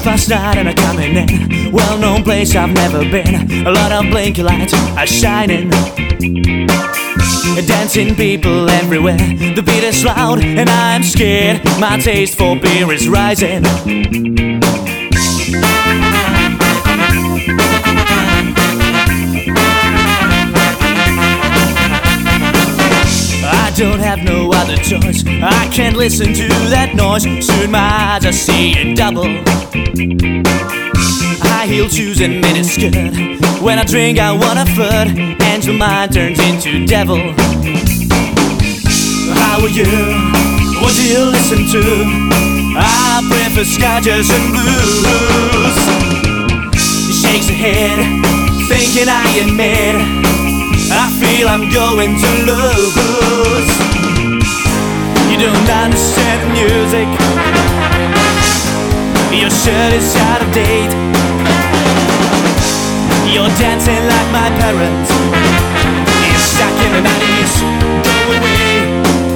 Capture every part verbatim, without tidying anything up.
half past nine and I'm coming in. Well-known place I've never been. A lot of blinky lights are shining. Dancing people everywhere. The beat is loud and I'm scared. My taste for beer is rising. I don't have no other choice. I can't listen to that noise. Soon my eyes I see it double. High heel shoes and miniskirt. When I drink I wanna flirt. Angel mind turns into devil. How are you? What do you listen to? I prefer scotches and blues. She shakes her head, thinking I admit I feel I'm going to lose. You don't understand the music. Your shirt is out of date. You're dancing like my parents. You're stuck in the nineties. Go away.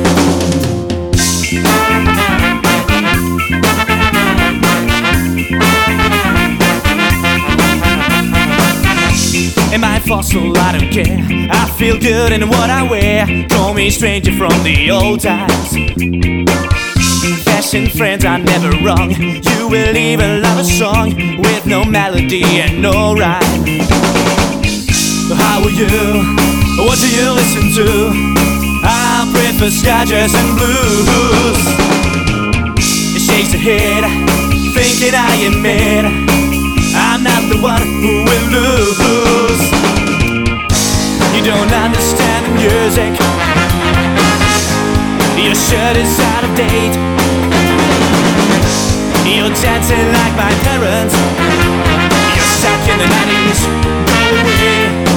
Am I fossil? I don't care. I feel good in what I wear. Call me stranger from the old times. Fashion friends are never wrong. You will even love a song with no melody and no rhyme. How are you? What do you listen to? I prefer scotches and blues. She shakes her head, thinking I admit I'm not the one who will lose. You don't understand the music. Your shirt is out of date. You're dancing like my parents. You're stuck in the nineties. Go away.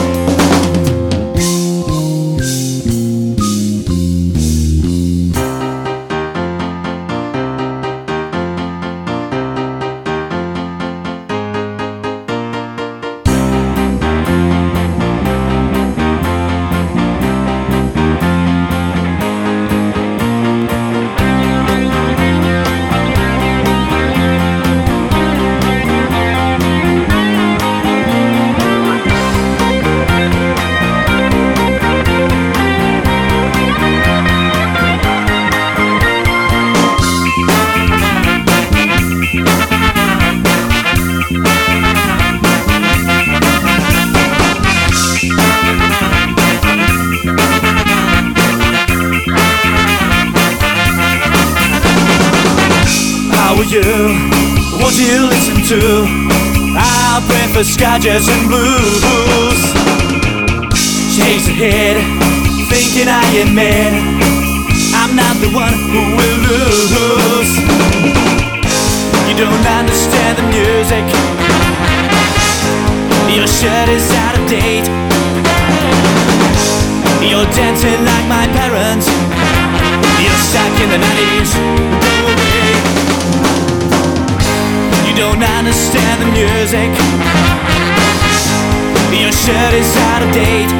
You, what do you listen to? I prefer scotches and blues. She shakes her head, thinking I admit I'm not the one who will lose. You don't understand the music. Your shirt is out of date. You're dancing like my parents. You're stuck in the nineties. Go away. You don't understand the music. Your shirt is out of date.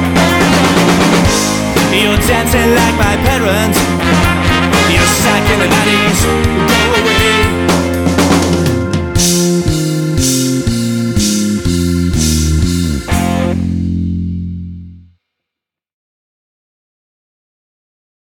You're dancing like my parents. You're stuck in the nineties. Go away.